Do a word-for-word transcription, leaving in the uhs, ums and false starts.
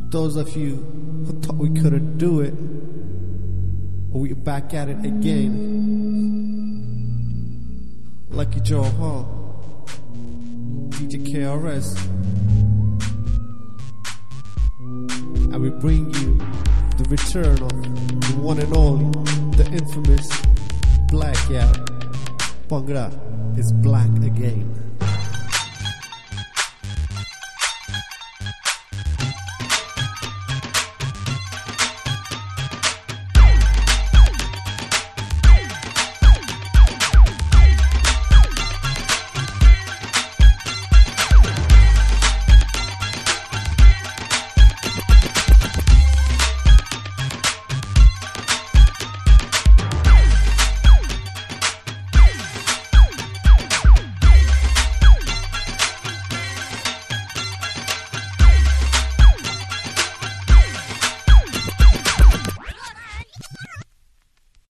Those of you who thought we couldn't do it, we're back at it again. Lucky Joe Hall, D J K R S, and we bring you the return of the one and only, the infamous Blackout. Bhangra is black again.